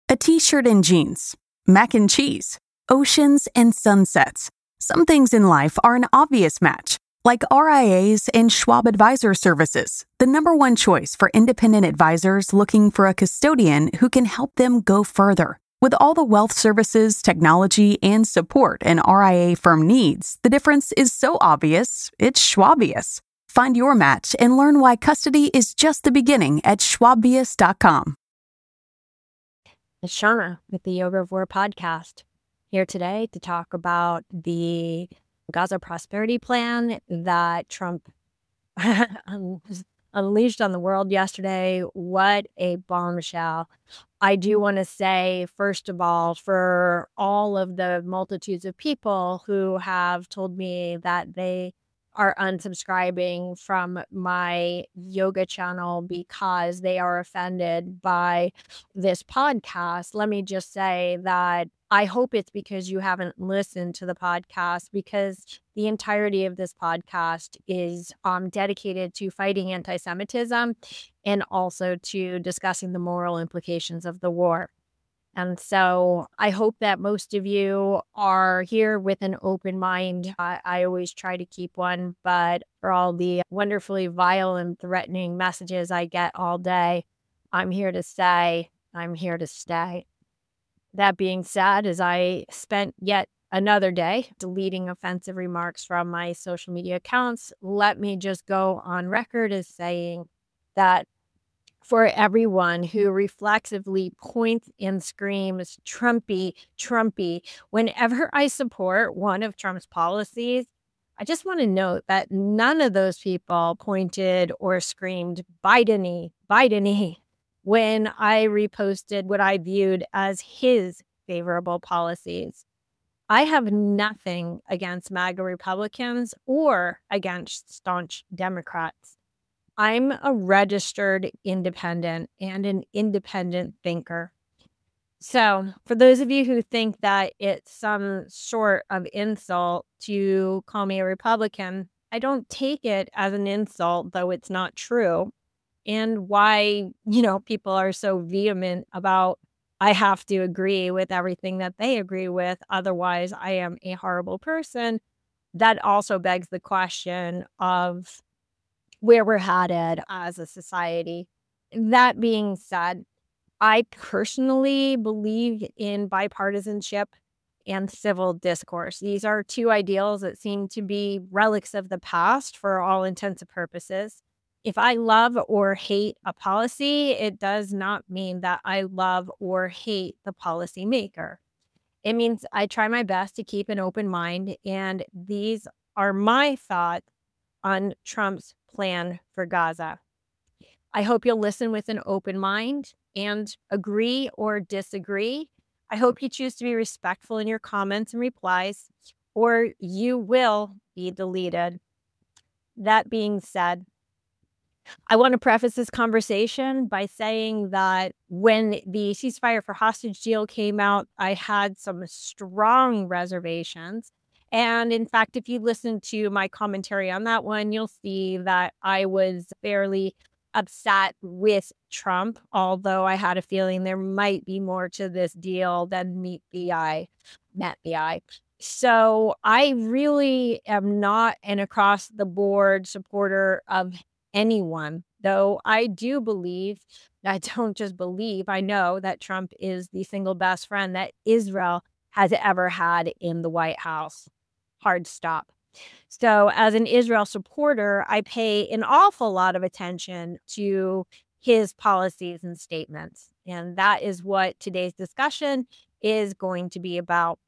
A t-shirt and jeans, mac and cheese, oceans and sunsets. Some things in life are an obvious match, like RIAs and Schwab Advisor Services, the #1 choice for independent advisors looking for a custodian who can help them go further. With all the wealth services, technology, and support an RIA firm needs, the difference is so obvious, it's Schwabious. Find your match and learn why custody is just the beginning at schwabious.com. It's Shauna with the Yoga of War podcast, here today to talk about the Gaza Prosperity Plan that Trump unleashed on the world yesterday. What a bombshell. I do want to say, first of all, for all of the multitudes of people who have told me that they are unsubscribing from my yoga channel because they are offended by this podcast, let me just say that I hope it's because you haven't listened to the podcast, because the entirety of this podcast is dedicated to fighting anti-Semitism and also to discussing the moral implications of the war. And so I hope that most of you are here with an open mind. I always try to keep one, but for all the wonderfully vile and threatening messages I get all day, I'm here to say, I'm here to stay. That being said, as I spent yet another day deleting offensive remarks from my social media accounts, let me just go on record as saying that for everyone who reflexively points and screams, Trumpy, Trumpy, whenever I support one of Trump's policies, I just want to note that none of those people pointed or screamed Biden-y, Biden-y, when I reposted what I viewed as his favorable policies. I have nothing against MAGA Republicans or against staunch Democrats. I'm a registered independent and an independent thinker. So for those of you who think that it's some sort of insult to call me a Republican, I don't take it as an insult, though it's not true. And why, people are so vehement about I have to agree with everything that they agree with, otherwise I am a horrible person. That also begs the question of where we're headed as a society. That being said, I personally believe in bipartisanship and civil discourse. These are two ideals that seem to be relics of the past for all intents and purposes. If I love or hate a policy, it does not mean that I love or hate the policymaker. It means I try my best to keep an open mind, and these are my thoughts on Trump's plan for Gaza. I hope you'll listen with an open mind and agree or disagree. I hope you choose to be respectful in your comments and replies, or you will be deleted. That being said, I want to preface this conversation by saying that when the ceasefire for hostage deal came out, I had some strong reservations. And in fact, if you listen to my commentary on that one, you'll see that I was fairly upset with Trump, although I had a feeling there might be more to this deal than met the eye. So I really am not an across the board supporter of anyone, though I do believe, I don't just believe, I know that Trump is the single best friend that Israel has ever had in the White House. Hard stop. So as an Israel supporter, I pay an awful lot of attention to his policies and statements. And that is what today's discussion is going to be about.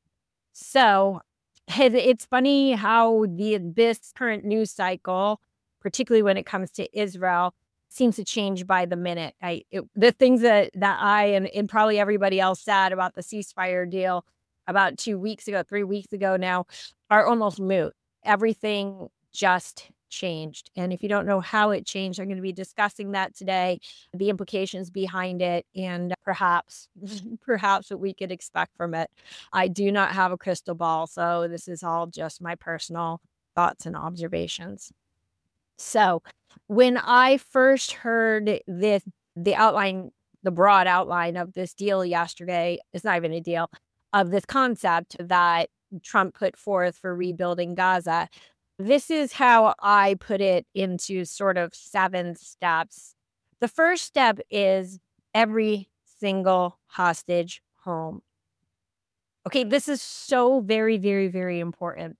So it's funny how this current news cycle, particularly when it comes to Israel, seems to change by the minute. The things that I and probably everybody else said about the ceasefire deal about 2 weeks ago, 3 weeks ago now, are almost moot. Everything just changed. And if you don't know how it changed, I'm going to be discussing that today, the implications behind it, and perhaps what we could expect from it. I do not have a crystal ball, so this is all just my personal thoughts and observations. So when I first heard the outline the broad outline of this deal yesterday. It's not even a deal, of this concept that Trump put forth for rebuilding Gaza. This is how I put it into sort of 7 steps. The first step is every single hostage home. Okay, this is so very, very, very important.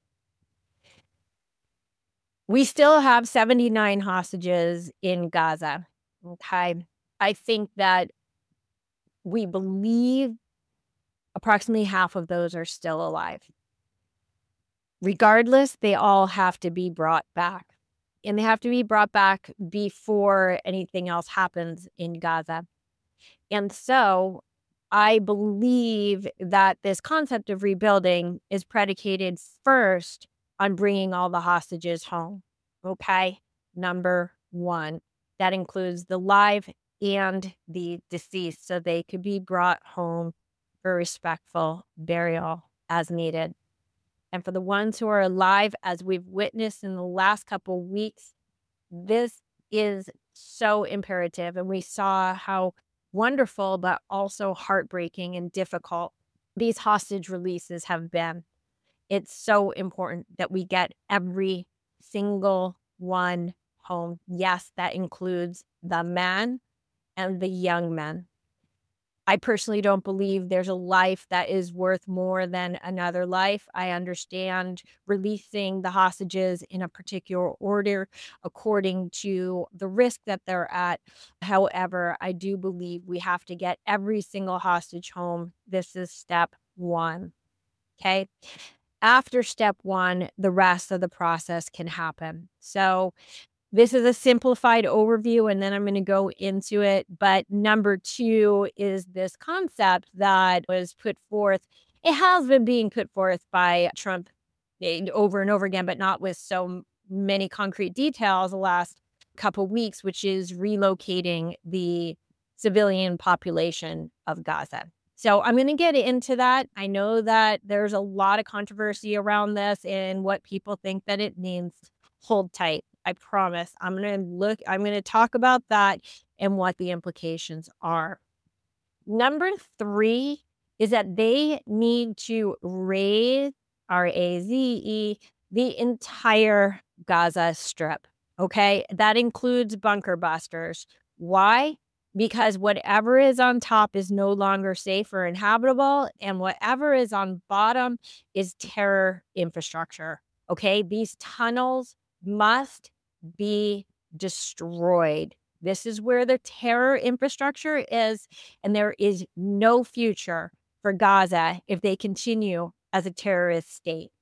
We still have 79 hostages in Gaza. Okay. I think that we believe approximately half of those are still alive. Regardless, they all have to be brought back. And they have to be brought back before anything else happens in Gaza. And so I believe that this concept of rebuilding is predicated first on bringing all the hostages home. Okay. Number 1, that includes the live and the deceased, so they could be brought home for respectful burial as needed. And for the ones who are alive, as we've witnessed in the last couple weeks, this is so imperative. And we saw how wonderful, but also heartbreaking and difficult these hostage releases have been. It's so important that we get every single one home. Yes, that includes the men and the young men. I personally don't believe there's a life that is worth more than another life. I understand releasing the hostages in a particular order according to the risk that they're at. However, I do believe we have to get every single hostage home. This is step 1. Okay. After step 1, the rest of the process can happen. So this is a simplified overview, and then I'm going to go into it. But number 2 is this concept that was put forth. It has been being put forth by Trump over and over again, but not with so many concrete details the last couple weeks, which is relocating the civilian population of Gaza. So I'm going to get into that. I know that there's a lot of controversy around this and what people think that it means. Hold tight. I promise. I'm going to talk about that and what the implications are. Number 3 is that they need to raze, R-A-Z-E, the entire Gaza Strip. Okay. That includes bunker busters. Why? Because whatever is on top is no longer safe or inhabitable, and whatever is on bottom is terror infrastructure. Okay. These tunnels must be destroyed. This is where the terror infrastructure is, and there is no future for Gaza if they continue as a terrorist state.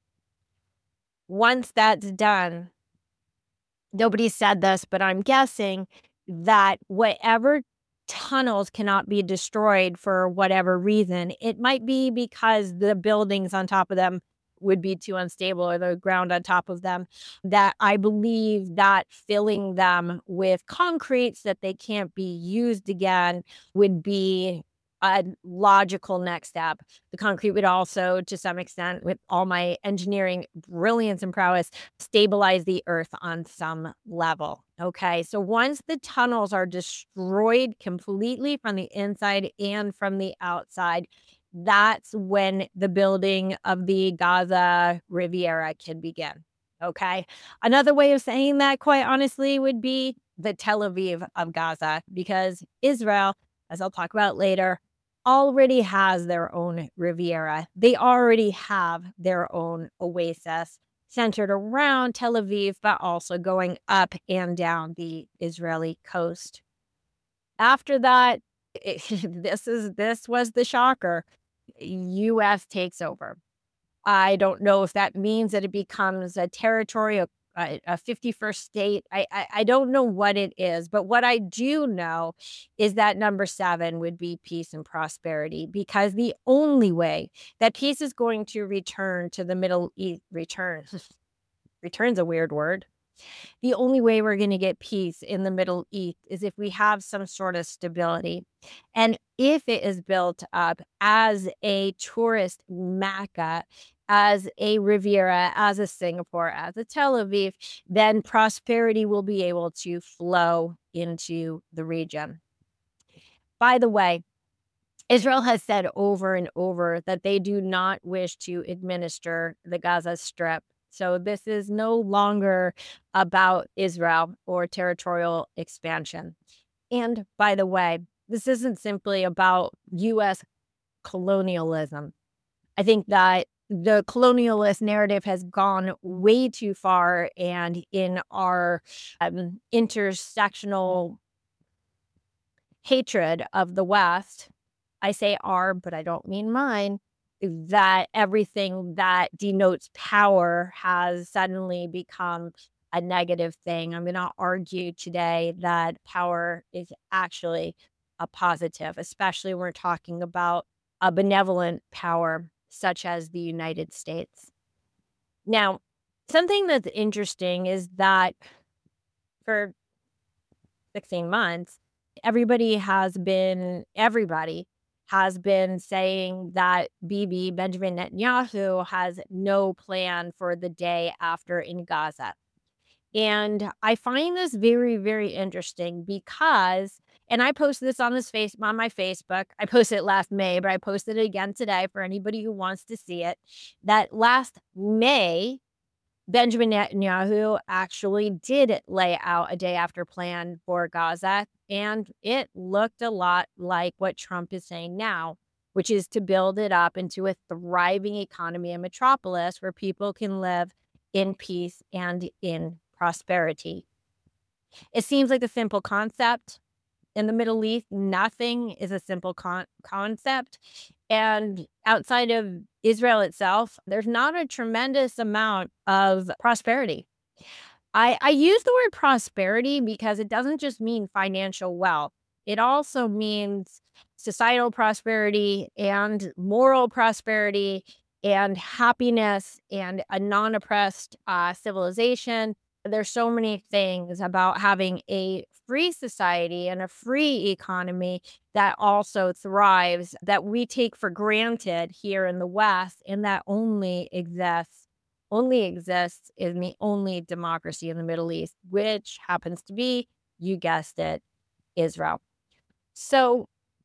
Once that's done, nobody said this, but I'm guessing that whatever tunnels cannot be destroyed for whatever reason, it might be because the buildings on top of them would be too unstable, or the ground on top of them, that I believe that filling them with concrete so that they can't be used again would be a logical next step. The concrete would also, to some extent, with all my engineering brilliance and prowess, stabilize the earth on some level. Okay, so once the tunnels are destroyed completely from the inside and from the outside, that's when the building of the Gaza Riviera can begin. Okay. Another way of saying that, quite honestly, would be the Tel Aviv of Gaza, because Israel, as I'll talk about later, already has their own Riviera. They already have their own oasis centered around Tel Aviv, but also going up and down the Israeli coast. After that, this was the shocker. U.S. takes over. I don't know if that means that it becomes a territory, a 51st state. I don't know what it is, but what I do know is that number 7 would be peace and prosperity, because the only way that peace is going to return to the Middle East, return's a weird word. The only way we're going to get peace in the Middle East is if we have some sort of stability. And if it is built up as a tourist Mecca, as a Riviera, as a Singapore, as a Tel Aviv, then prosperity will be able to flow into the region. By the way, Israel has said over and over that they do not wish to administer the Gaza Strip. So this is no longer about Israel or territorial expansion. And by the way, this isn't simply about U.S. colonialism. I think that the colonialist narrative has gone way too far, and in our intersectional hatred of the West, I say our, but I don't mean mine, that everything that denotes power has suddenly become a negative thing. I'm going to argue today that power is actually a positive, especially when we're talking about a benevolent power such as the United States. Now, something that's interesting is that for 16 months, everybody has been saying that Benjamin Netanyahu, has no plan for the day after in Gaza. And I find this very, very interesting because, and I posted this on my Facebook. I posted it last May, but I posted it again today for anybody who wants to see it. That last May, Benjamin Netanyahu actually did lay out a day after plan for Gaza, and it looked a lot like what Trump is saying now, which is to build it up into a thriving economy and metropolis where people can live in peace and in prosperity. It seems like a simple concept. In the Middle East, nothing is a simple concept. And outside of Israel itself, there's not a tremendous amount of prosperity. I use the word prosperity because it doesn't just mean financial wealth. It also means societal prosperity and moral prosperity and happiness and a non-oppressed civilization. There's so many things about having a free society and a free economy that also thrives that we take for granted here in the West, and that only exists in the only democracy in the Middle East, which happens to be, you guessed it, Israel. So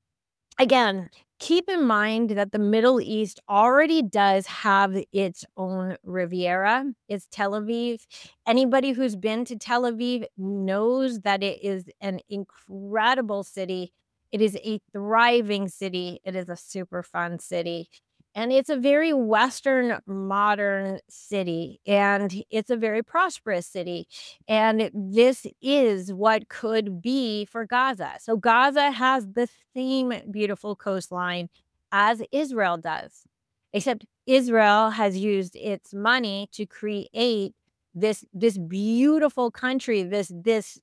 again, keep in mind that the Middle East already does have its own Riviera. It's Tel Aviv. Anybody who's been to Tel Aviv knows that it is an incredible city. It is a thriving city. It is a super fun city. And it's a very Western, modern city. And it's a very prosperous city. And this is what could be for Gaza. So Gaza has the same beautiful coastline as Israel does, except Israel has used its money to create this beautiful country, this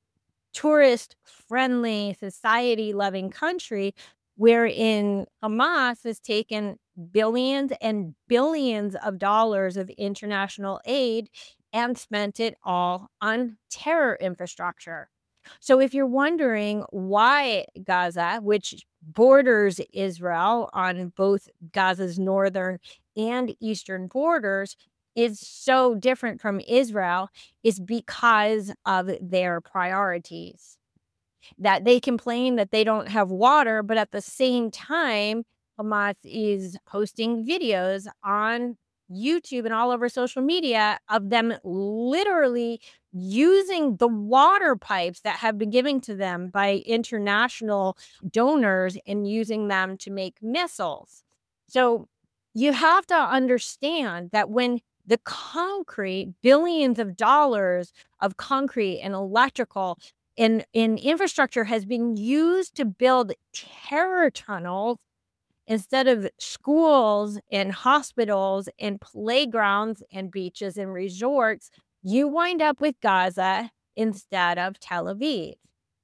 tourist-friendly, society-loving country, wherein Hamas has taken billions and billions of dollars of international aid and spent it all on terror infrastructure. So if you're wondering why Gaza, which borders Israel on both Gaza's northern and eastern borders, is so different from Israel, is because of their priorities. That they complain that they don't have water, but at the same time, Hamas is posting videos on YouTube and all over social media of them literally using the water pipes that have been given to them by international donors and using them to make missiles. So you have to understand that when the concrete, billions of dollars of concrete and electrical in infrastructure has been used to build terror tunnels instead of schools and hospitals and playgrounds and beaches and resorts, you wind up with Gaza instead of Tel Aviv.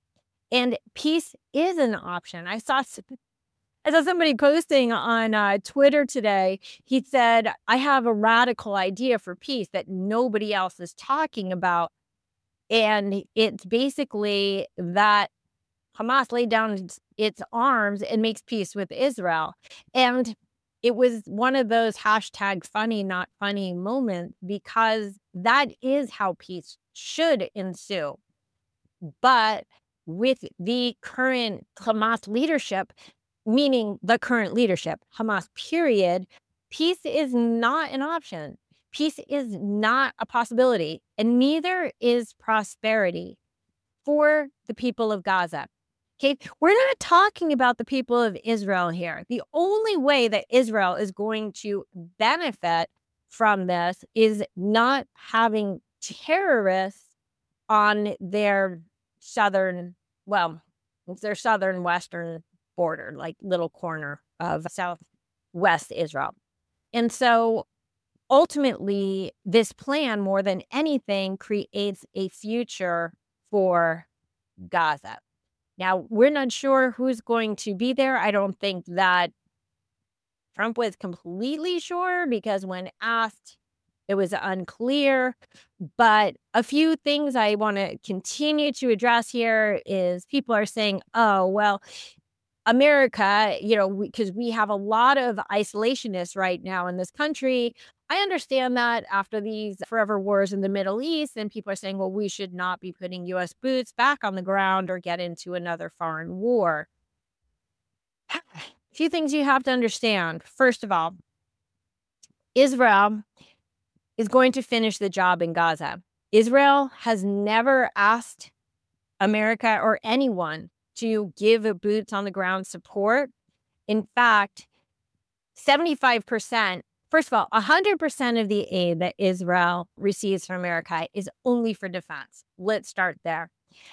And peace is an option. I saw somebody posting on Twitter today. He said, I have a radical idea for peace that nobody else is talking about. And it's basically that Hamas laid down its arms and makes peace with Israel. And it was one of those hashtag funny, not funny moments, because that is how peace should ensue. But with the current Hamas leadership, meaning the current leadership, Hamas period, peace is not an option. Peace is not a possibility, and neither is prosperity for the people of Gaza. Okay, we're not talking about the people of Israel here. The only way that Israel is going to benefit from this is not having terrorists on their southern, well, it's their southern western border, like little corner of southwest Israel. And so ultimately, this plan, more than anything, creates a future for Gaza. Now, we're not sure who's going to be there. I don't think that Trump was completely sure, because when asked, it was unclear. But a few things I want to continue to address here is people are saying, oh, well, America, because we have a lot of isolationists right now in this country. I understand that after these forever wars in the Middle East, and people are saying, well, we should not be putting U.S. boots back on the ground or get into another foreign war. A few things you have to understand. First of all, Israel is going to finish the job in Gaza. Israel has never asked America or anyone to give boots on the ground support. In fact, 75%, first of all, 100% of the aid that Israel receives from America is only for defense. Let's start there.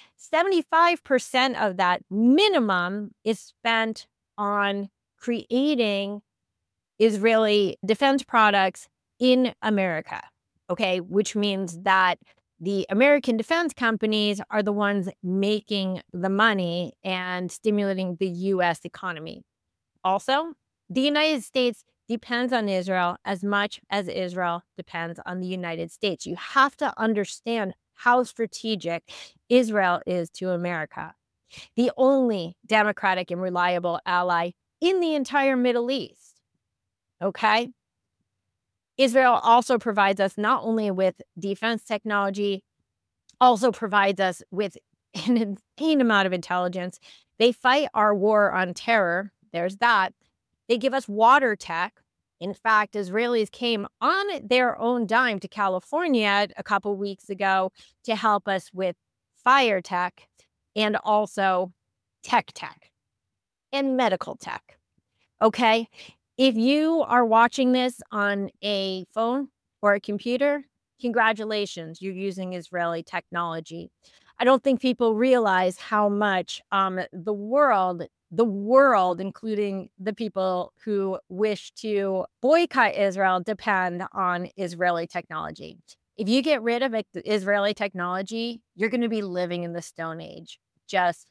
75% of that minimum is spent on creating Israeli defense products in America, okay? Which means that the American defense companies are the ones making the money and stimulating the U.S. economy. Also, the United States depends on Israel as much as Israel depends on the United States. You have to understand how strategic Israel is to America, the only democratic and reliable ally in the entire Middle East, okay? Israel also provides us not only with defense technology, also provides us with an insane amount of intelligence. They fight our war on terror. There's that. They give us water tech. In fact, Israelis came on their own dime to California a couple weeks ago to help us with fire tech and also tech and medical tech. Okay? If you are watching this on a phone or a computer, congratulations, you're using Israeli technology. I don't think people realize how much the world, including the people who wish to boycott Israel, depend on Israeli technology. If you get rid of Israeli technology, you're going to be living in the Stone Age. Just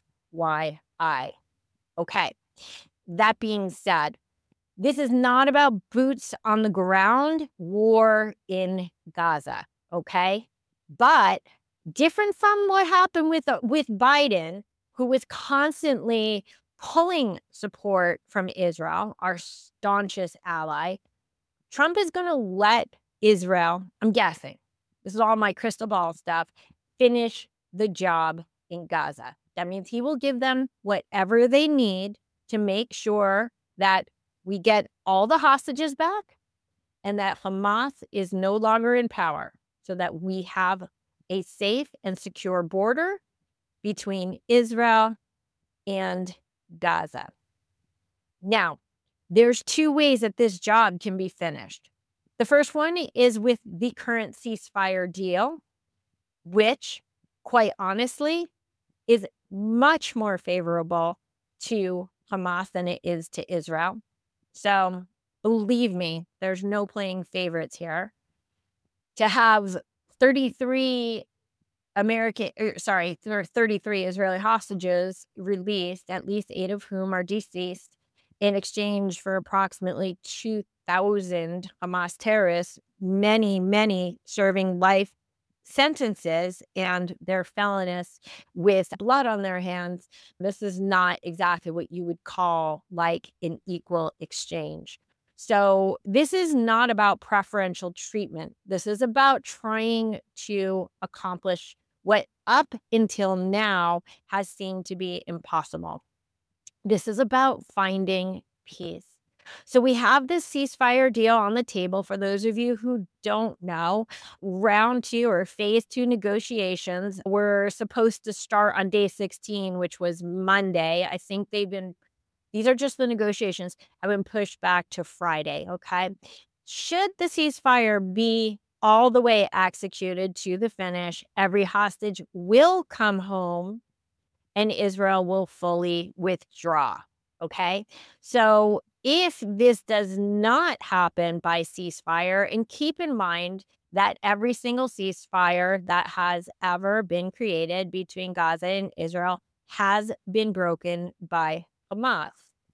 FYI. Okay. That being said, this is not about boots on the ground war in Gaza, okay? But different from what happened with Biden, who was constantly pulling support from Israel, our staunchest ally, Trump is going to let Israel, I'm guessing, this is all my crystal ball stuff, finish the job in Gaza. That means he will give them whatever they need to make sure that we get all the hostages back and that Hamas is no longer in power, so that we have a safe and secure border between Israel and Gaza. Now, there's two ways that this job can be finished. The first one is with the current ceasefire deal, which, quite honestly, is much more favorable to Hamas than it is to Israel. So believe me, there's no playing favorites here. To have 33 Israeli hostages released, at least 8 of whom are deceased, in exchange for approximately 2,000 Hamas terrorists, many serving life sentences, and they're felonious with blood on their hands. This is not exactly what you would call like an equal exchange. So this is not about preferential treatment. This is about trying to accomplish what up until now has seemed to be impossible. This is about finding peace. So we have this ceasefire deal on the table. For those of you who don't know, round 2 or phase 2 negotiations were supposed to start on day 16, which was Monday. I think these are just the negotiations, have been pushed back to Friday, okay? Should the ceasefire be all the way executed to the finish, every hostage will come home and Israel will fully withdraw, okay? So if this does not happen by ceasefire, and keep in mind that every single ceasefire that has ever been created between Gaza and Israel has been broken by Hamas,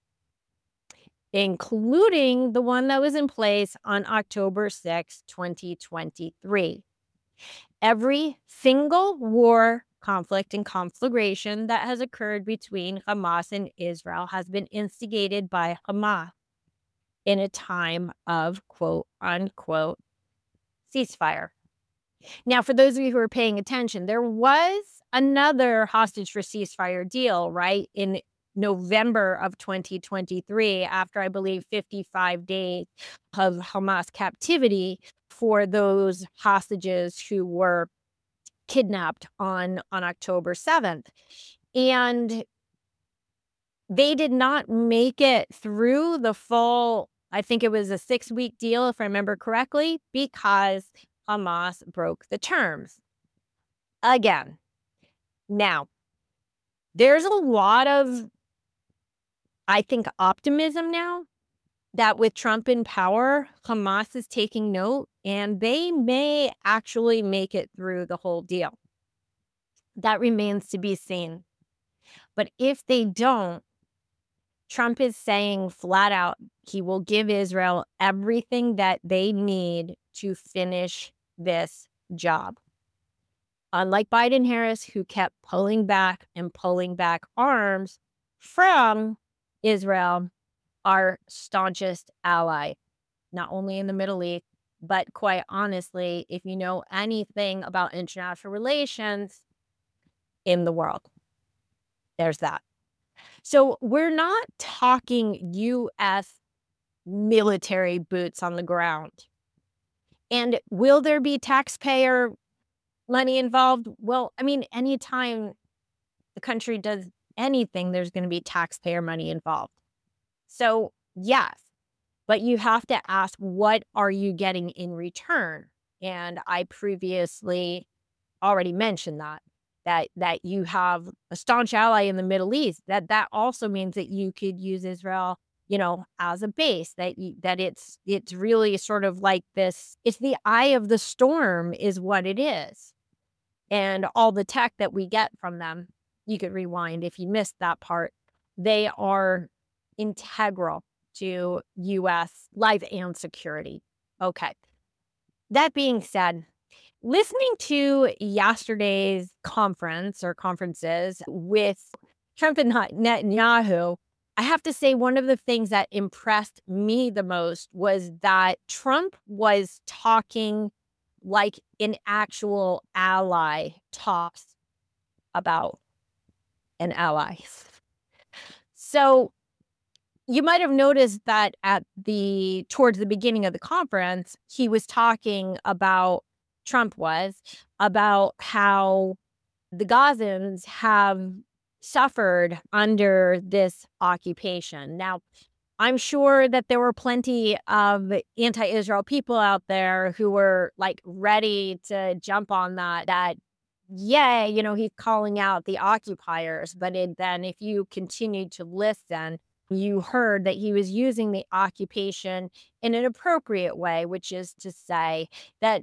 including the one that was in place on October 6, 2023. Every single war, conflict, and conflagration that has occurred between Hamas and Israel has been instigated by Hamas in a time of quote unquote ceasefire. Now, for those of you who are paying attention, there was another hostage for ceasefire deal, right, in November of 2023, after I believe 55 days of Hamas captivity for those hostages who were kidnapped on October 7th. And they did not make it through the full, I think it was a 6-week deal, if I remember correctly, because Hamas broke the terms. Again, now, there's a lot of, I think, optimism now that with Trump in power, Hamas is taking note and they may actually make it through the whole deal. That remains to be seen. But if they don't, Trump is saying flat out he will give Israel everything that they need to finish this job. Unlike Biden-Harris, who kept pulling back arms from Israel, our staunchest ally, not only in the Middle East, but quite honestly, if you know anything about international relations, in the world. There's that. So we're not talking U.S. military boots on the ground. And will there be taxpayer money involved? Well, I mean, anytime the country does anything, there's going to be taxpayer money involved. So yes, but you have to ask, what are you getting in return? And I previously already mentioned that you have a staunch ally in the Middle East, that also means that you could use Israel, as a base, that it's really sort of like this, it's the eye of the storm is what it is. And all the tech that we get from them, you could rewind if you missed that part, they are integral to U.S. life and security. Okay. That being said, listening to yesterday's conferences with Trump and Netanyahu, I have to say one of the things that impressed me the most was that Trump was talking like an actual ally talks about an ally. So you might have noticed that towards the beginning of the conference, he was talking about, Trump was, about how the Gazans have suffered under this occupation. Now, I'm sure that there were plenty of anti-Israel people out there who were like ready to jump on that, yeah, he's calling out the occupiers. But then if you continue to listen, you heard that he was using the occupation in an appropriate way, which is to say that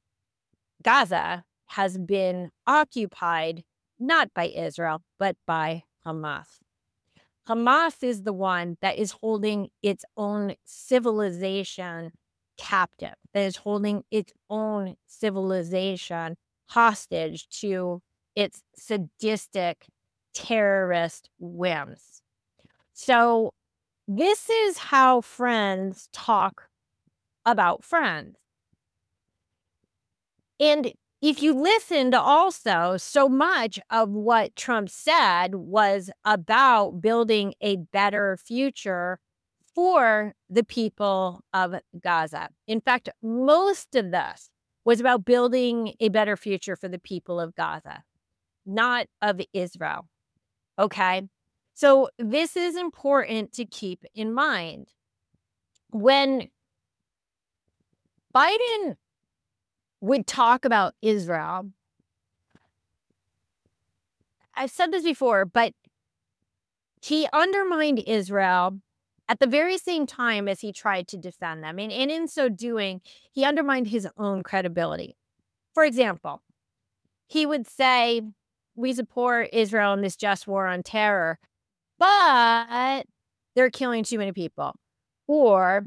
Gaza has been occupied not by Israel, but by Hamas. Hamas is the one that is holding its own civilization captive, that is holding its own civilization hostage to its sadistic terrorist whims. So this is how friends talk about friends. And if you listened also, so much of what Trump said was about building a better future for the people of Gaza. In fact, most of this was about building a better future for the people of Gaza, not of Israel. Okay. So this is important to keep in mind. When Biden would talk about Israel, I've said this before, but he undermined Israel at the very same time as he tried to defend them. And in so doing, he undermined his own credibility. For example, he would say, we support Israel in this just war on terror, but they're killing too many people. Or,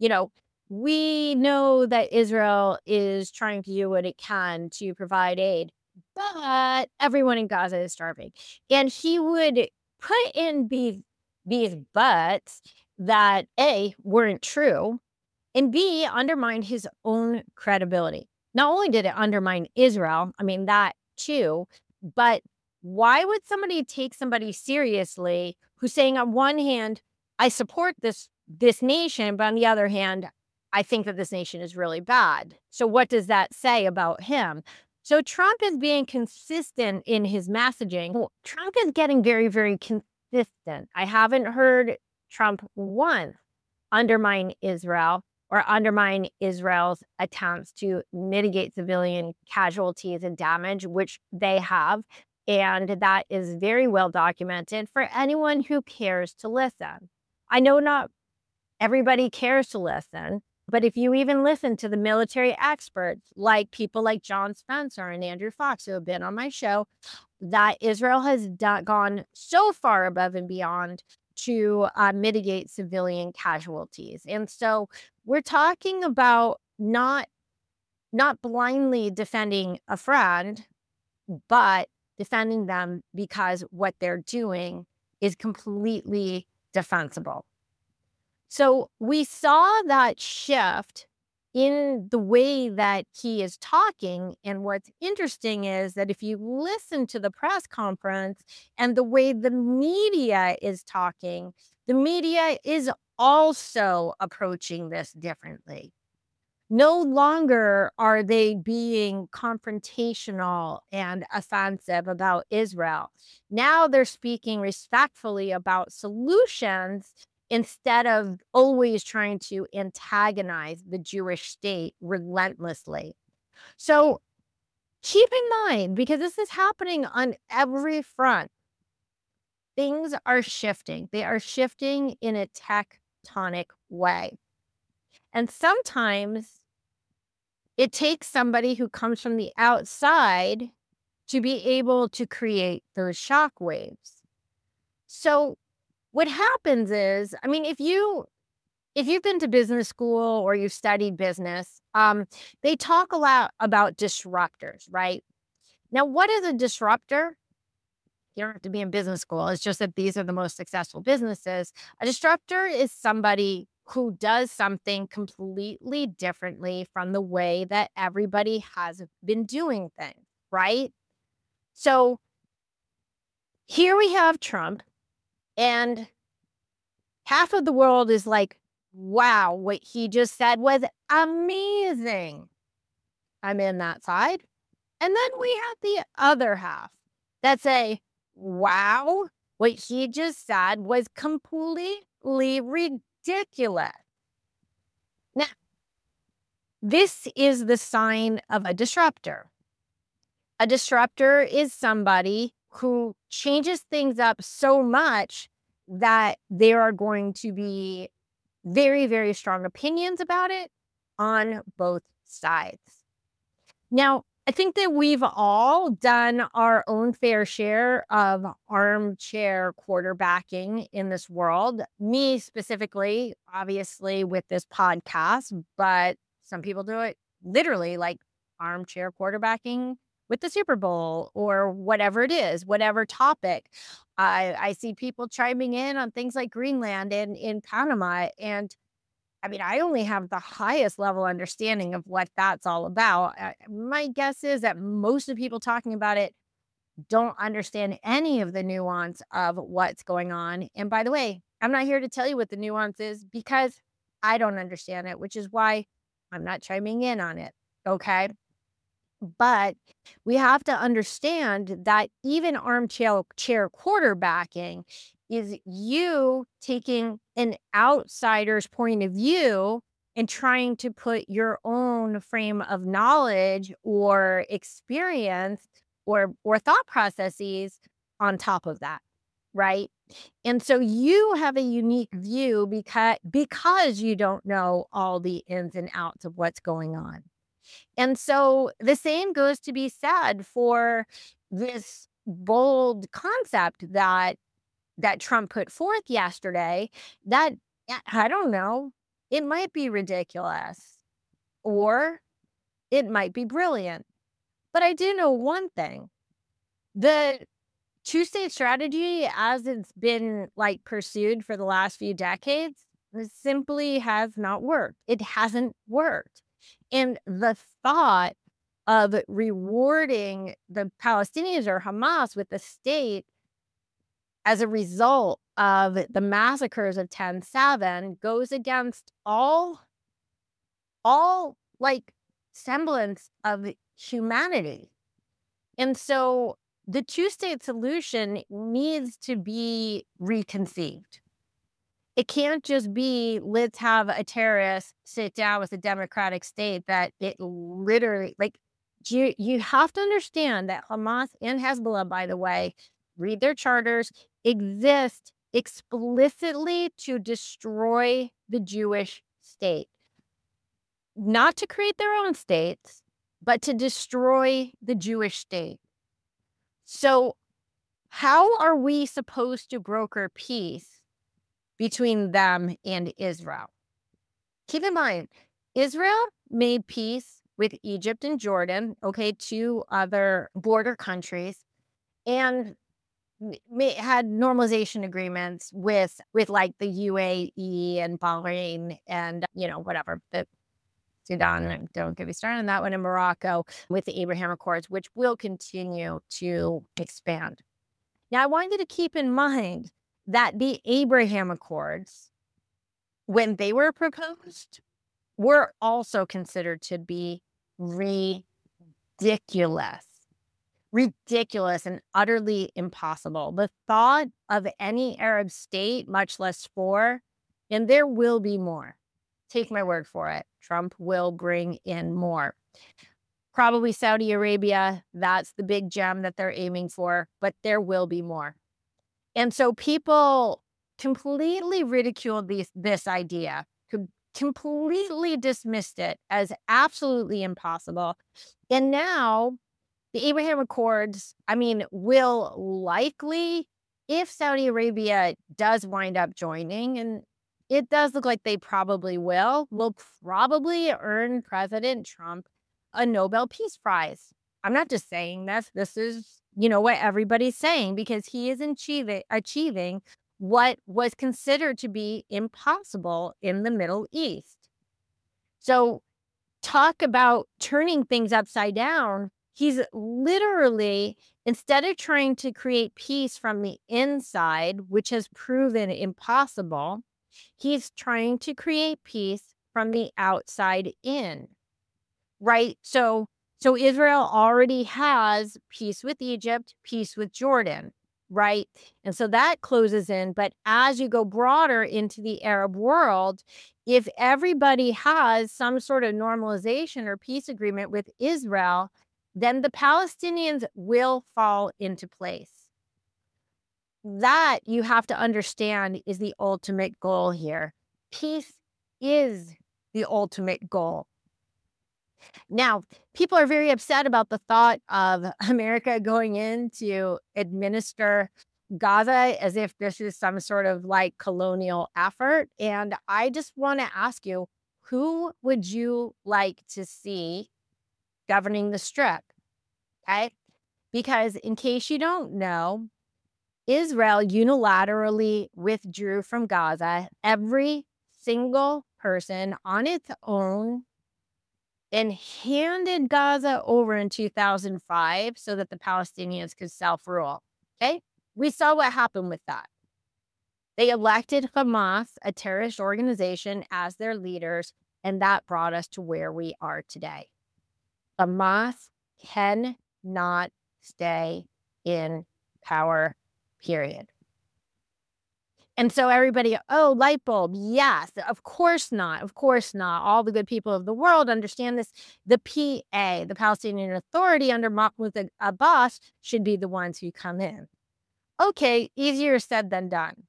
we know that Israel is trying to do what it can to provide aid, but everyone in Gaza is starving. And he would put in these buts that A, weren't true, and B, undermined his own credibility. Not only did it undermine Israel, I mean, that too, but why would somebody take somebody seriously who's saying, on one hand, I support this nation, but on the other hand, I think that this nation is really bad. So what does that say about him? So Trump is being consistent in his messaging. Well, Trump is getting very, very consistent. I haven't heard Trump once undermine Israel or undermine Israel's attempts to mitigate civilian casualties and damage, which they have. And that is very well documented for anyone who cares to listen. I know not everybody cares to listen, but if you even listen to the military experts, like people like John Spencer and Andrew Fox, who have been on my show, that Israel has gone so far above and beyond to mitigate civilian casualties. And so we're talking about not blindly defending a friend, but defending them because what they're doing is completely defensible. So we saw that shift in the way that he is talking. And what's interesting is that if you listen to the press conference and the way the media is talking, the media is also approaching this differently. No longer are they being confrontational and offensive about Israel. Now they're speaking respectfully about solutions instead of always trying to antagonize the Jewish state relentlessly. So keep in mind, because this is happening on every front, things are shifting. They are shifting in a tectonic way. And sometimes it takes somebody who comes from the outside to be able to create those shock waves. So what happens is, I mean, if you've been to business school or you've studied business, they talk a lot about disruptors, right? Now, what is a disruptor? You don't have to be in business school. It's just that these are the most successful businesses. A disruptor is somebody who does something completely differently from the way that everybody has been doing things, right? So here we have Trump, and half of the world is like, wow, what he just said was amazing. I'm in that side. And then we have the other half that say, wow, what he just said was completely ridiculous. Now, this is the sign of a disruptor. A disruptor is somebody who changes things up so much that there are going to be very, very strong opinions about it on both sides. Now, I think that we've all done our own fair share of armchair quarterbacking in this world. Me specifically, obviously, with this podcast, but some people do it literally, like armchair quarterbacking with the Super Bowl or whatever it is, whatever topic. I see people chiming in on things like Greenland and in Panama. And I mean, I only have the highest level understanding of what that's all about. My guess is that most of the people talking about it don't understand any of the nuance of what's going on. And by the way, I'm not here to tell you what the nuance is because I don't understand it, which is why I'm not chiming in on it. Okay. But we have to understand that even armchair quarterbacking is you taking an outsider's point of view and trying to put your own frame of knowledge or experience or thought processes on top of that, right? And so you have a unique view because you don't know all the ins and outs of what's going on. And so the same goes to be said for this bold concept that Trump put forth yesterday that I don't know, it might be ridiculous or it might be brilliant. But I do know one thing. The two-state strategy as it's been like pursued for the last few decades simply has not worked. It hasn't worked. And the thought of rewarding the Palestinians or Hamas with the state as a result of the massacres of 10/7 goes against all like semblance of humanity. And so the two-state solution needs to be reconceived. It can't just be, let's have a terrorist sit down with a democratic state that it literally, like, you have to understand that Hamas and Hezbollah, by the way, read their charters, exist explicitly to destroy the Jewish state. Not to create their own states, but to destroy the Jewish state. So how are we supposed to broker peace between them and Israel? Keep in mind, Israel made peace with Egypt and Jordan, okay, two other border countries, and had normalization agreements with like the UAE and Bahrain and, whatever, the Sudan, don't get me started on that one, in Morocco with the Abraham Accords, which will continue to expand. Now, I want you to keep in mind that the Abraham Accords, when they were proposed, were also considered to be ridiculous. Ridiculous and utterly impossible. The thought of any Arab state, much less four, and there will be more. Take my word for it. Trump will bring in more. Probably Saudi Arabia, that's the big gem that they're aiming for, but there will be more. And so people completely ridiculed this idea, completely dismissed it as absolutely impossible. And now the Abraham Accords, will likely, if Saudi Arabia does wind up joining, and it does look like they probably will probably earn President Trump a Nobel Peace Prize. I'm not just saying this. This is, what everybody's saying, because he is achieving what was considered to be impossible in the Middle East. So talk about turning things upside down. He's literally, instead of trying to create peace from the inside, which has proven impossible, he's trying to create peace from the outside in, right? So Israel already has peace with Egypt, peace with Jordan, right? And so that closes in. But as you go broader into the Arab world, if everybody has some sort of normalization or peace agreement with Israel, then the Palestinians will fall into place. That, you have to understand, is the ultimate goal here. Peace is the ultimate goal. Now, people are very upset about the thought of America going in to administer Gaza as if this is some sort of like colonial effort. And I just want to ask you, who would you like to see governing the Strip? Okay? Because in case you don't know, Israel unilaterally withdrew from Gaza every single person on its own and handed Gaza over in 2005 so that the Palestinians could self-rule. Okay? We saw what happened with that. They elected Hamas, a terrorist organization, as their leaders, and that brought us to where we are today. Hamas cannot stay in power, period. And so everybody, oh, light bulb. Yes, of course not. Of course not. All the good people of the world understand this. The PA, the Palestinian Authority under Mahmoud Abbas, should be the ones who come in. Okay, easier said than done.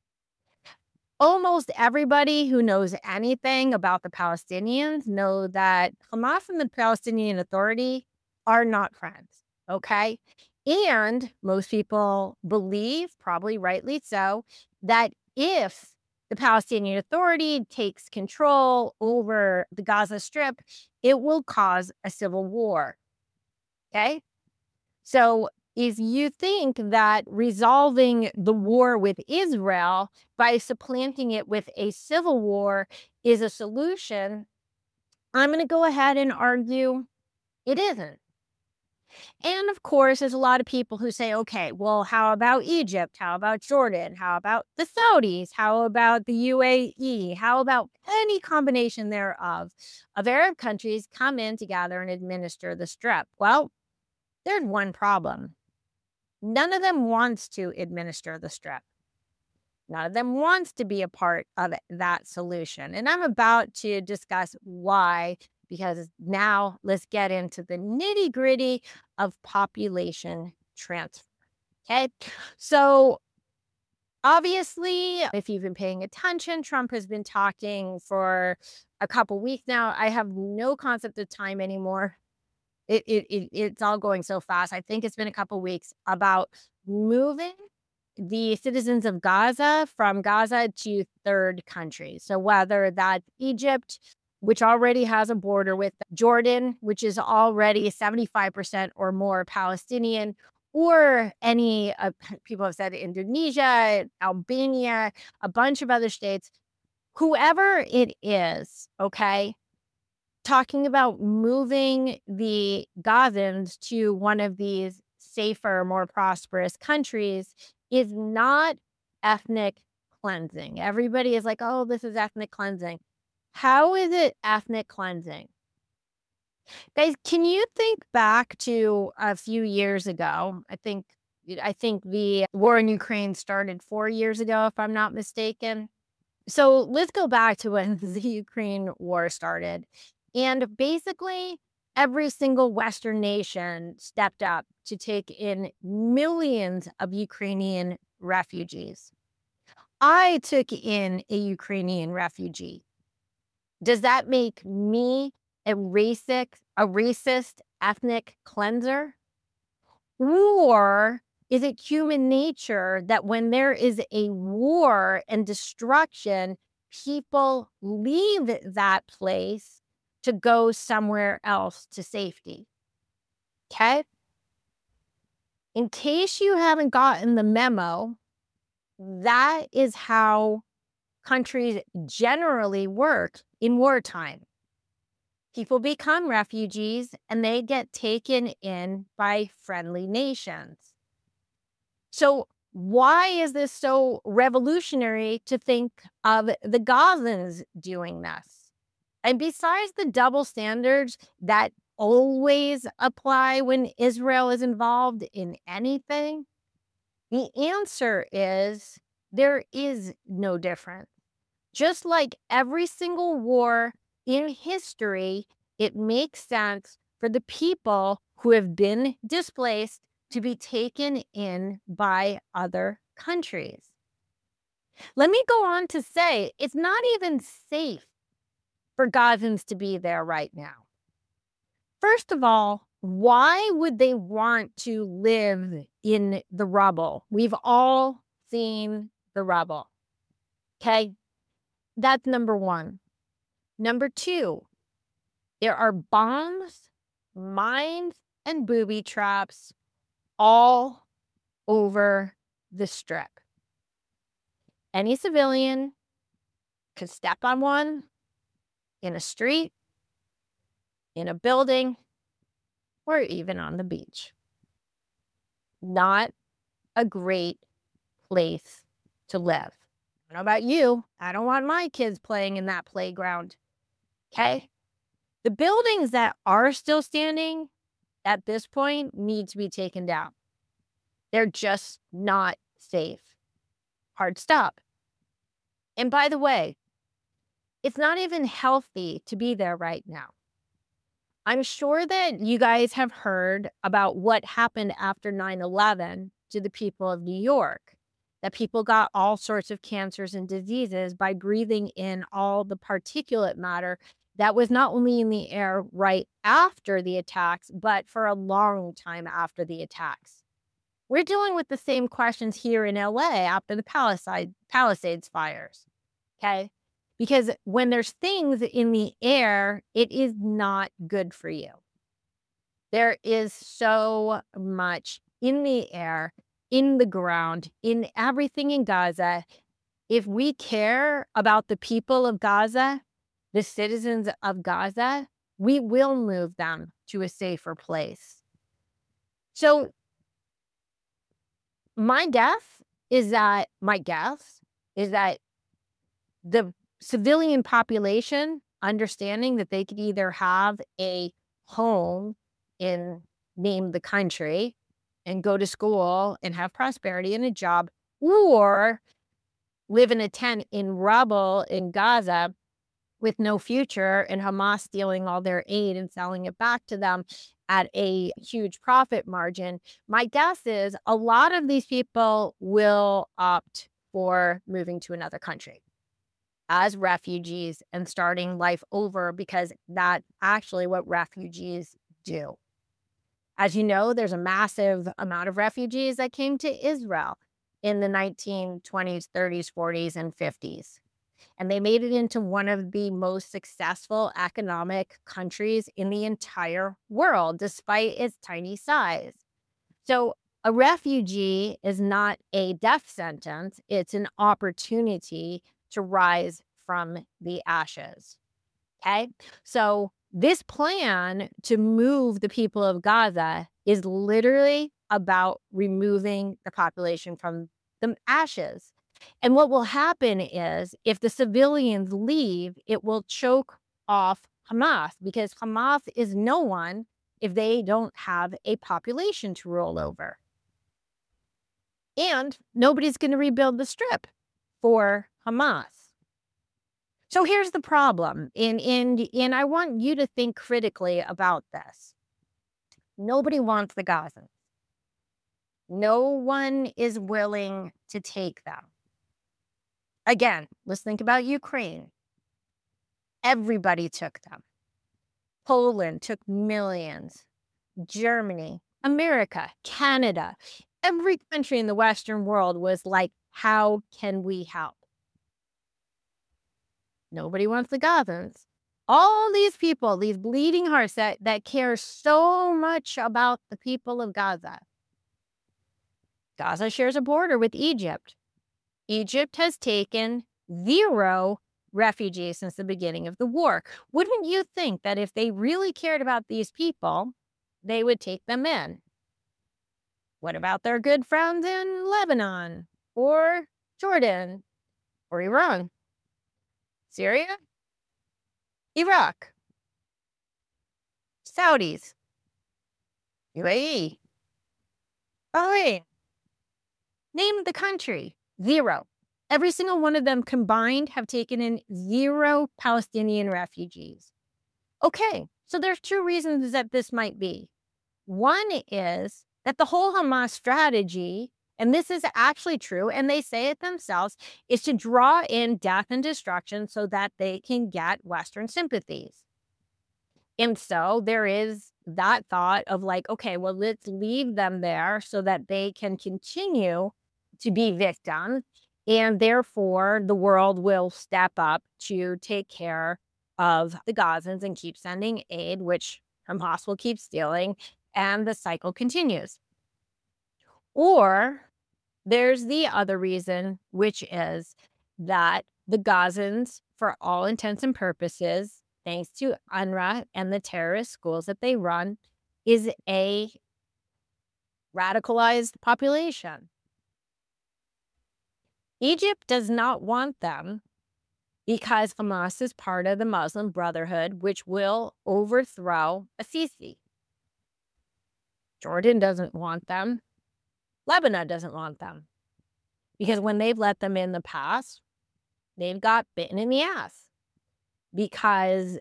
Almost everybody who knows anything about the Palestinians know that Hamas and the Palestinian Authority are not friends, okay? And most people believe, probably rightly so, that if the Palestinian Authority takes control over the Gaza Strip, it will cause a civil war, okay? So if you think that resolving the war with Israel by supplanting it with a civil war is a solution, I'm going to go ahead and argue it isn't. And of course, there's a lot of people who say, okay, well, how about Egypt? How about Jordan? How about the Saudis? How about the UAE? How about any combination thereof of Arab countries come in together and administer the Strip? Well, there's one problem. None of them wants to administer the Strip. None of them wants to be a part of that solution. And I'm about to discuss why, because now let's get into the nitty gritty of population transfer. Okay. So obviously, if you've been paying attention, Trump has been talking for a couple weeks now. I have no concept of time anymore. It's all going so fast. I think it's been a couple weeks about moving the citizens of Gaza from Gaza to third countries. So whether that's Egypt, which already has a border with Jordan, which is already 75% or more Palestinian, or any people have said Indonesia, Albania, a bunch of other states, whoever it is, okay, talking about moving the Gazans to one of these safer, more prosperous countries is not ethnic cleansing. Everybody is like, oh, this is ethnic cleansing. How is it ethnic cleansing? Guys, can you think back to a few years ago? I think the war in Ukraine started 4 years ago, if I'm not mistaken. So let's go back to when the Ukraine war started. And basically, every single Western nation stepped up to take in millions of Ukrainian refugees. I took in a Ukrainian refugee. Does that make me a racist ethnic cleanser? Or is it human nature that when there is a war and destruction, people leave that place to go somewhere else to safety? Okay? In case you haven't gotten the memo, that is how countries generally work in wartime. People become refugees and they get taken in by friendly nations. So why is this so revolutionary to think of the Gazans doing this? And besides the double standards that always apply when Israel is involved in anything, the answer is there is no difference. Just like every single war in history, it makes sense for the people who have been displaced to be taken in by other countries. Let me go on to say it's not even safe for Gazans to be there right now. First of all, why would they want to live in the rubble? We've all seen the rubble. Okay, that's number one. Number two, there are bombs, mines, and booby traps all over the Strip. Any civilian could step on one in a street, in a building, or even on the beach. Not a great place to live. I don't know about you. I don't want my kids playing in that playground. Okay? The buildings that are still standing at this point need to be taken down. They're just not safe. Hard stop. And by the way, it's not even healthy to be there right now. I'm sure that you guys have heard about what happened after 9/11 to the people of New York, that people got all sorts of cancers and diseases by breathing in all the particulate matter that was not only in the air right after the attacks, but for a long time after the attacks. We're dealing with the same questions here in LA after the Palisades fires, okay? Because when there's things in the air, it is not good for you. There is so much in the air, in the ground, in everything in Gaza. If we care about the people of Gaza, the citizens of Gaza, we will move them to a safer place. So my guess is that the civilian population understanding that they could either have a home in name the country and go to school and have prosperity and a job, or live in a tent in rubble in Gaza with no future and Hamas stealing all their aid and selling it back to them at a huge profit margin. My guess is a lot of these people will opt for moving to another country as refugees and starting life over, because that's actually what refugees do. As you know, there's a massive amount of refugees that came to Israel in the 1920s, 30s, 40s, and 50s. And they made it into one of the most successful economic countries in the entire world, despite its tiny size. So a refugee is not a death sentence. It's an opportunity to rise from the ashes. Okay? So this plan to move the people of Gaza is literally about removing the population from the ashes. And what will happen is if the civilians leave, it will choke off Hamas, because Hamas is no one if they don't have a population to roll over. And nobody's going to rebuild the strip for Hamas. So here's the problem, and I want you to think critically about this. Nobody wants the Gazans. No one is willing to take them. Again, let's think about Ukraine. Everybody took them. Poland took millions. Germany, America, Canada, every country in the Western world was like, how can we help? Nobody wants the Gazans. All these people, these bleeding hearts that care so much about the people of Gaza. Gaza shares a border with Egypt. Egypt has taken 0 refugees since the beginning of the war. Wouldn't you think that if they really cared about these people, they would take them in? What about their good friends in Lebanon or Jordan or Iran? Syria? Iraq? Saudis? UAE? Bahrain? Name the country. 0. Every single one of them combined have taken in 0 Palestinian refugees. Okay, so there's 2 reasons that this might be. One is that the whole Hamas strategy, and this is actually true, and they say it themselves, is to draw in death and destruction so that they can get Western sympathies. And so there is that thought of like, okay, well, let's leave them there so that they can continue to be victims. And therefore, the world will step up to take care of the Gazans and keep sending aid, which Hamas will keep stealing, and the cycle continues. Or there's the other reason, which is that the Gazans, for all intents and purposes, thanks to UNRWA and the terrorist schools that they run, is a radicalized population. Egypt does not want them because Hamas is part of the Muslim Brotherhood, which will overthrow Assisi. Jordan doesn't want them. Lebanon doesn't want them. Because when they've let them in the past, they've got bitten in the ass. Because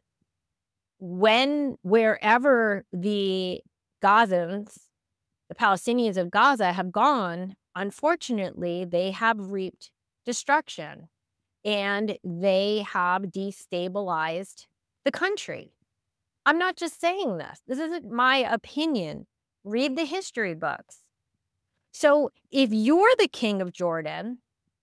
wherever the Gazans, the Palestinians of Gaza have gone, unfortunately, they have reaped destruction and they have destabilized the country. I'm not just saying this. This isn't my opinion. Read the history books. So if you're the king of Jordan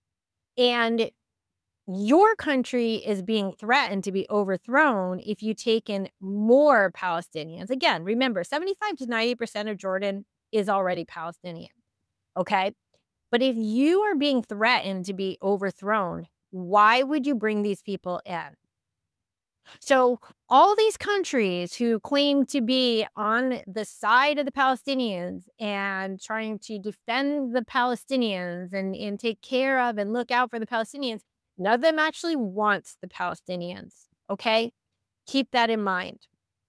and your country is being threatened to be overthrown if you take in more Palestinians. Again, remember, 75 to 90% of Jordan is already Palestinian, okay? But if you are being threatened to be overthrown, why would you bring these people in? So all these countries who claim to be on the side of the Palestinians and trying to defend the Palestinians and take care of and look out for the Palestinians, none of them actually wants the Palestinians, okay? Keep that in mind.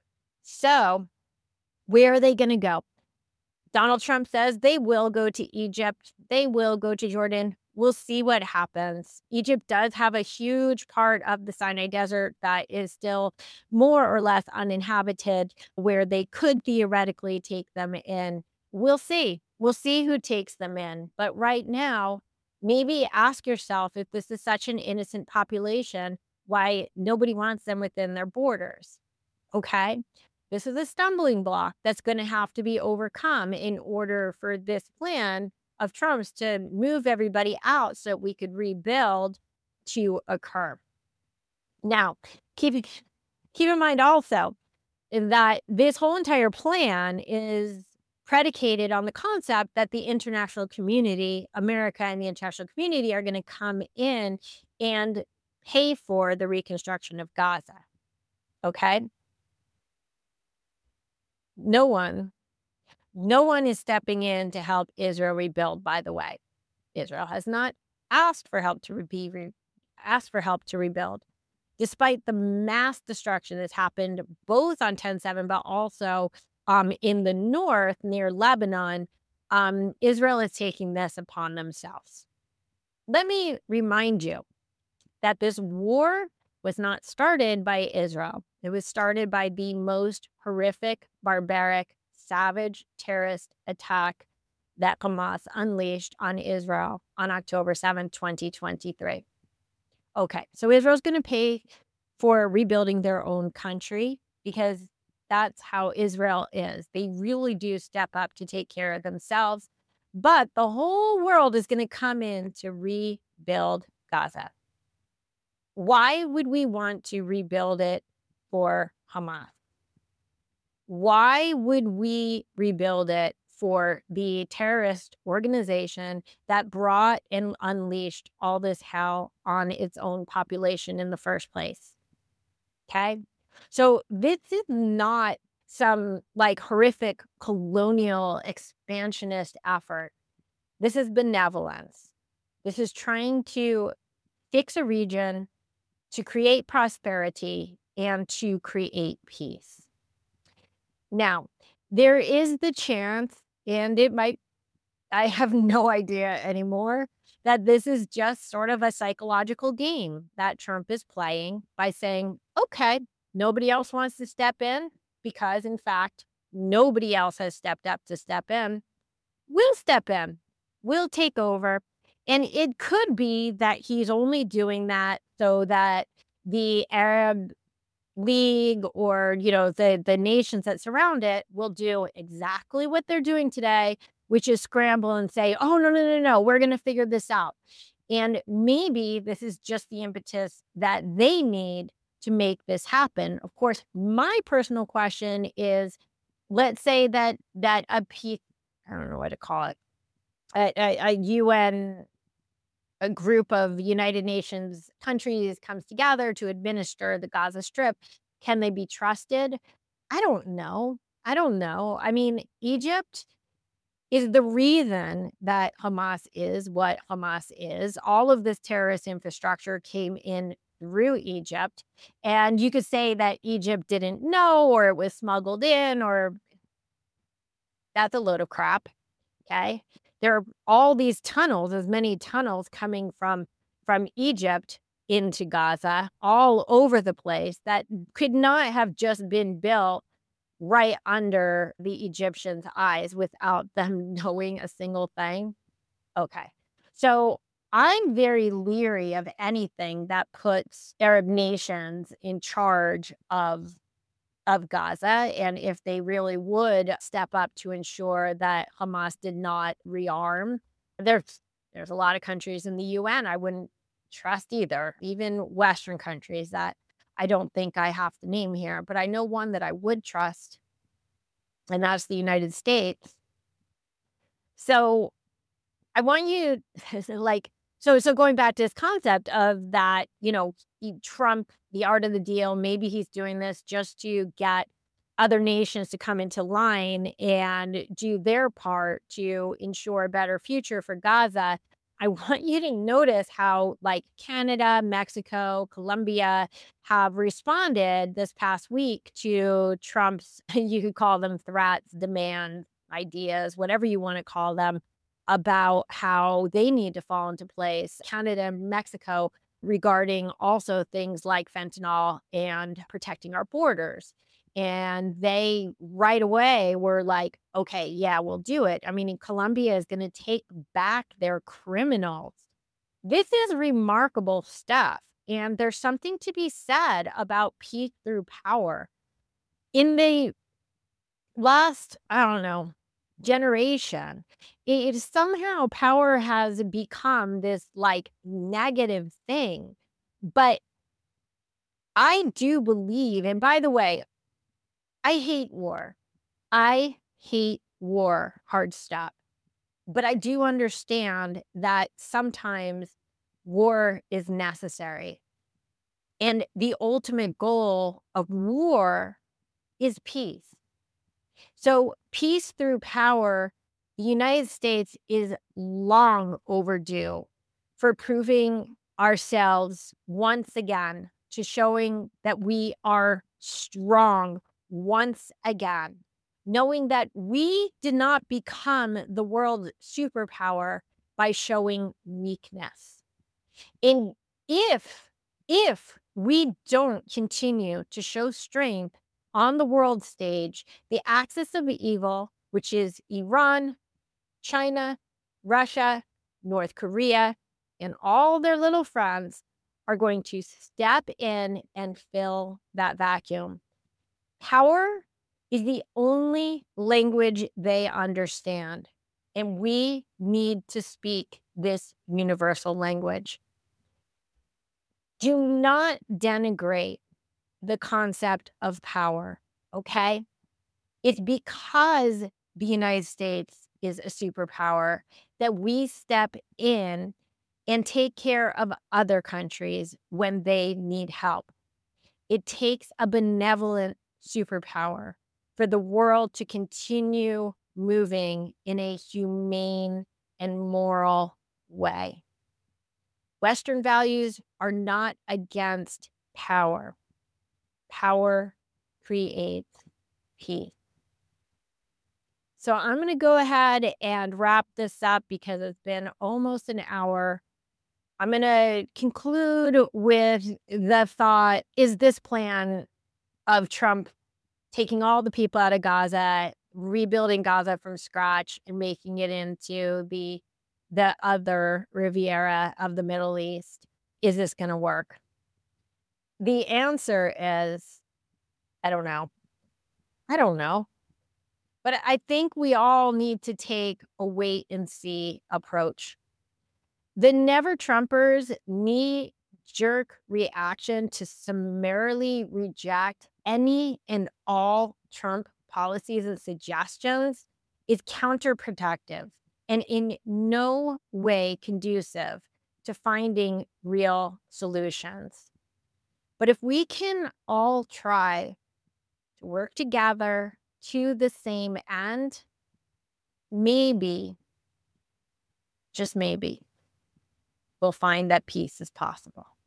So where are they going to go? Donald Trump says they will go to Egypt. They will go to Jordan. We'll see what happens. Egypt does have a huge part of the Sinai Desert that is still more or less uninhabited, where they could theoretically take them in. We'll see. We'll see who takes them in. But right now, maybe ask yourself, if this is such an innocent population, why nobody wants them within their borders. Okay? This is a stumbling block that's going to have to be overcome in order for this plan of Trump's to move everybody out so that we could rebuild to occur. Now, keep in mind also that this whole entire plan is predicated on the concept that the international community, America and the international community, are going to come in and pay for the reconstruction of Gaza. Okay? No one is stepping in to help Israel rebuild, by the way. Israel has not asked for help to rebuild, despite the mass destruction that's happened both on 10/7, but also in the north near Lebanon. Israel is taking this upon themselves. Let me remind you that this war was not started by Israel. It was started by the most horrific, barbaric, savage terrorist attack that Hamas unleashed on Israel on October 7, 2023. Okay, so Israel's going to pay for rebuilding their own country because that's how Israel is. They really do step up to take care of themselves, but the whole world is going to come in to rebuild Gaza. Why would we want to rebuild it for Hamas? Why would we rebuild it for the terrorist organization that brought and unleashed all this hell on its own population in the first place? Okay? So this is not some like horrific colonial expansionist effort. This is benevolence. This is trying to fix a region, to create prosperity, and to create peace. Now, there is the chance, and I have no idea anymore, that this is just sort of a psychological game that Trump is playing by saying, okay, nobody else wants to step in because, in fact, nobody else has stepped up to step in. We'll step in. We'll take over. And it could be that he's only doing that so that the Arab League or, the nations that surround it will do exactly what they're doing today, which is scramble and say, oh, no, we're going to figure this out. And maybe this is just the impetus that they need to make this happen. Of course, my personal question is, let's say that a peace, I don't know what to call it, a UN, a group of United Nations countries comes together to administer the Gaza Strip. Can they be trusted? I don't know. I don't know. I mean, Egypt is the reason that Hamas is what Hamas is. All of this terrorist infrastructure came in through Egypt. And you could say that Egypt didn't know or it was smuggled in or that's a load of crap. Okay. There are all these tunnels, as many tunnels coming from Egypt into Gaza all over the place that could not have just been built right under the Egyptians' eyes without them knowing a single thing. Okay. So I'm very leery of anything that puts Arab nations in charge of Gaza, and if they really would step up to ensure that Hamas did not rearm. There's a lot of countries in the UN I wouldn't trust either, even Western countries that I don't think I have to name here, but I know one that I would trust, and that's the United States. So I want you like so going back to this concept of that, Trump, the art of the deal, maybe he's doing this just to get other nations to come into line and do their part to ensure a better future for Gaza. I want you to notice how like Canada, Mexico, Colombia have responded this past week to Trump's, you could call them threats, demands, ideas, whatever you want to call them, about how they need to fall into place, Canada and Mexico, regarding also things like fentanyl and protecting our borders. And they right away were like, okay, yeah, we'll do it. I mean, Colombia is going to take back their criminals. This is remarkable stuff. And there's something to be said about peace through power. In the last, I don't know, generation, it somehow power has become this like negative thing. But I do believe, and by the way, I hate war. I hate war, hard stop. But I do understand that sometimes war is necessary. And the ultimate goal of war is peace. So, peace through power, the United States is long overdue for proving ourselves once again, to showing that we are strong once again, knowing that we did not become the world superpower by showing weakness. And if we don't continue to show strength on the world stage, the axis of evil, which is Iran, China, Russia, North Korea, and all their little friends, are going to step in and fill that vacuum. Power is the only language they understand, and we need to speak this universal language. Do not denigrate the concept of power, okay? It's because the United States is a superpower that we step in and take care of other countries when they need help. It takes a benevolent superpower for the world to continue moving in a humane and moral way. Western values are not against power. Power creates peace. So I'm going to go ahead and wrap this up because it's been almost an hour. I'm going to conclude with the thought, is this plan of Trump taking all the people out of Gaza, rebuilding Gaza from scratch and making it into the other Riviera of the Middle East, is this going to work? The answer is, I don't know. I don't know. But I think we all need to take a wait and see approach. The Never Trumpers' knee-jerk reaction to summarily reject any and all Trump policies and suggestions is counterproductive and in no way conducive to finding real solutions. But if we can all try to work together to the same end, maybe, just maybe, we'll find that peace is possible.